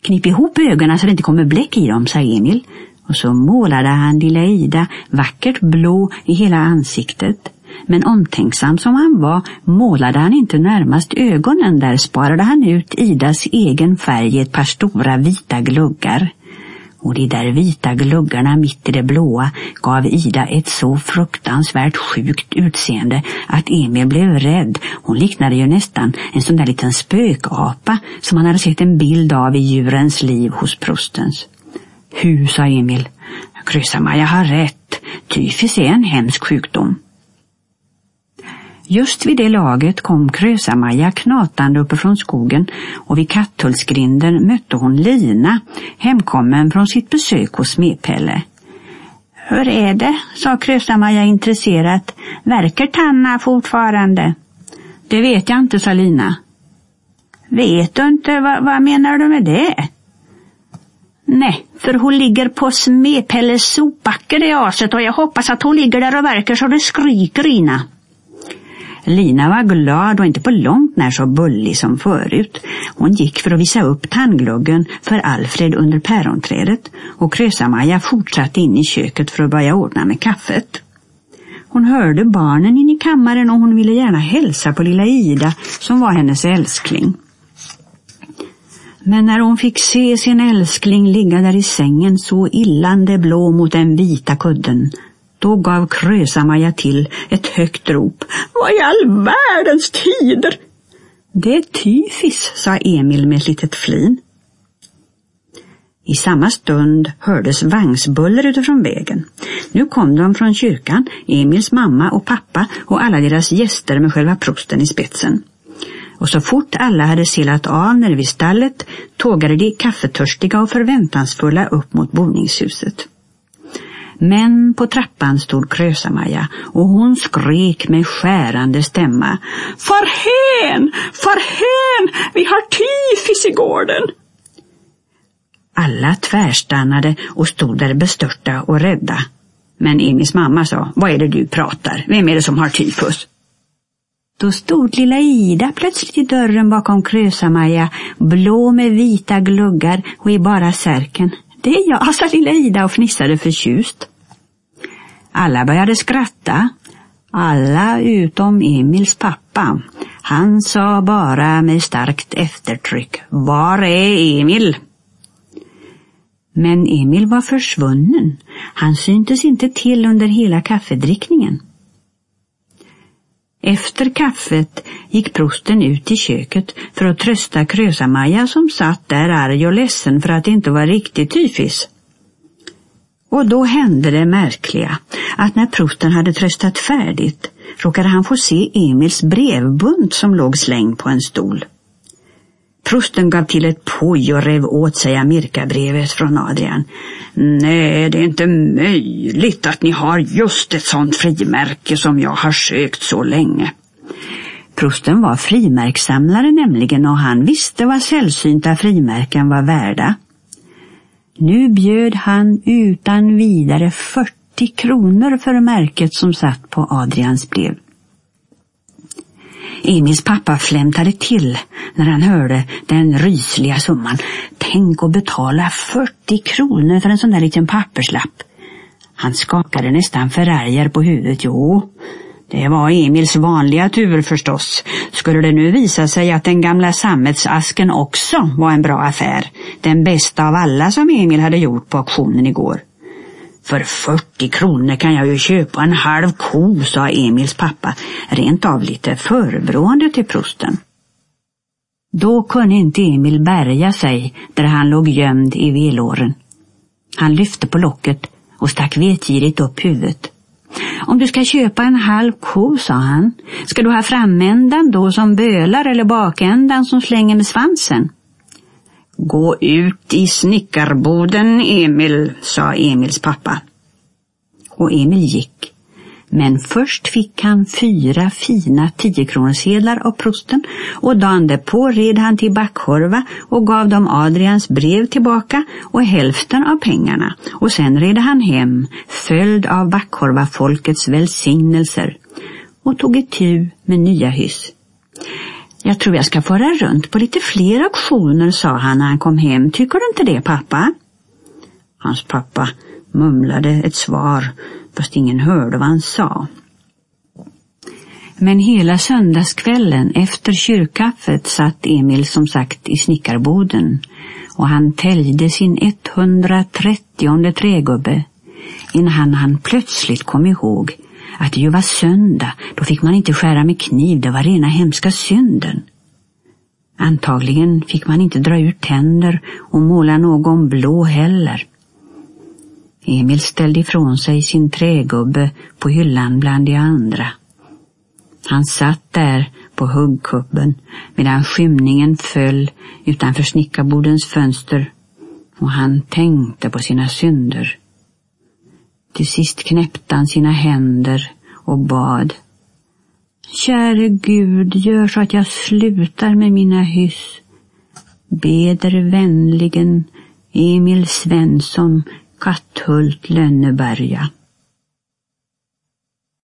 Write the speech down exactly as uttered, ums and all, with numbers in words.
Knip ihop ögonen så det inte kommer bläck i dem, sa Emil. Och så målade han lilla Ida vackert blå i hela ansiktet. Men omtänksam som han var målade han inte närmast ögonen. Där sparade han ut Idas egen färg i ett par stora vita gluggar. Och de där vita gluggarna mitt i det blåa gav Ida ett så fruktansvärt sjukt utseende att Emil blev rädd. Hon liknade ju nästan en sån där liten spökapa som han hade sett en bild av i djurens liv hos prostens. Hu, sa Emil. Krösa-Maja har rätt. Tyfus är en hemsk sjukdom. Just vid det laget kom Krösa-Maja knatande uppifrån skogen och vid Katthultsgrinden mötte hon Lina, hemkommen från sitt besök hos Smedpelle. Hur är det, sa Krösa-Maja intresserat. Verkar Tanna fortfarande? Det vet jag inte, sa Lina. Vet du inte, vad, vad menar du med det? Nej, för hon ligger på Smedpelles sopbackar i aset och jag hoppas att hon ligger där och verkar så det skriker Ina. Lina var glad och inte på långt när så bullig som förut. Hon gick för att visa upp tandgluggen för Alfred under päronträdet och Krösa-Maja fortsatte in i köket för att börja ordna med kaffet. Hon hörde barnen in i kammaren och hon ville gärna hälsa på lilla Ida som var hennes älskling. Men när hon fick se sin älskling ligga där i sängen så illande blå mot den vita kudden, då gav Krösa-Maja till ett högt rop. Vad i all världens tider? Det är tyfis, sa Emil med ett litet flin. I samma stund hördes vagnsbuller utifrån vägen. Nu kom de från kyrkan, Emils mamma och pappa och alla deras gäster med själva prosten i spetsen. Och så fort alla hade selat av när vid stallet tågade de kaffetörstiga och förväntansfulla upp mot boningshuset. Men på trappan stod Krösa-Maja och hon skrek med skärande stämma. Farhän! Farhän! Vi har tyfis i gården! Alla tvärstannade och stod där bestörta och rädda. Men Emils mamma sa, vad är det du pratar? Vem är det som har tyfus? Då stod lilla Ida plötsligt i dörren bakom Krösa-Maja, blå med vita gluggar och i bara särken. Det är jag, sa lilla Ida och fnissade förtjust. Alla började skratta. Alla utom Emils pappa. Han sa bara med starkt eftertryck. Var är Emil? Men Emil var försvunnen. Han syntes inte till under hela kaffedrickningen. Efter kaffet gick prosten ut i köket för att trösta Krösa-Maja som satt där arg och ledsen för att det inte var riktigt tyfis. Och då hände det märkliga att när prosten hade tröstat färdigt råkade han få se Emils brevbunt som låg slängd på en stol. Prosten gav till ett poj och rev åt sig Amerikabrevet från Adrian. Nej, det är inte möjligt att ni har just ett sånt frimärke som jag har sökt så länge. Prosten var frimärkssamlare nämligen och han visste vad sällsynta frimärken var värda. Nu bjöd han utan vidare fyrtio kronor för märket som satt på Adrians brev. Emils pappa flämtade till när han hörde den rysliga summan. Tänk att betala fyrtio kronor för en sån där liten papperslapp. Han skakade nästan förargar på huvudet. Jo, det var Emils vanliga tur förstås. Skulle det nu visa sig att den gamla sammetsasken också var en bra affär. Den bästa av alla som Emil hade gjort på auktionen igår. För fyrtio kronor kan jag ju köpa en halv ko, sa Emils pappa, rent av lite förebrående till prosten. Då kunde inte Emil bärga sig där han låg gömd i velåren. Han lyfte på locket och stack vetgirigt upp huvudet. Om du ska köpa en halv ko, sa han, ska du ha framändan då som bölar eller bakändan som slänger med svansen? Gå ut i snickarboden, Emil, sa Emils pappa. Och Emil gick. Men först fick han fyra fina tiokronorssedlar av prosten och dagen därpå red han till Backhorva och gav dem Adrians brev tillbaka och hälften av pengarna. Och sen red han hem, följd av Backhorva folkets välsignelser och tog ett tur med nya hyss. Jag tror jag ska fara runt på lite fler auktioner, sa han när han kom hem. Tycker du inte det, pappa? Hans pappa mumlade ett svar, fast ingen hörde vad han sa. Men hela söndagskvällen efter kyrkkaffet satt Emil som sagt i snickarboden och han täljde sin etthundratrettionde trägubbe innan han plötsligt kom ihåg att det ju var söndag. Då fick man inte skära med kniv, det var rena hemska synden. Antagligen fick man inte dra ut tänder och måla någon blå heller. Emil ställde ifrån sig sin trägubbe på hyllan bland de andra. Han satt där på huggkubben medan skymningen föll utanför snickarbodens fönster och han tänkte på sina synder. Till sist knäppte han sina händer och bad: Käre Gud, gör så att jag slutar med mina hyss. Beder vänligen Emil Svensson, Katthult, Lönneberga.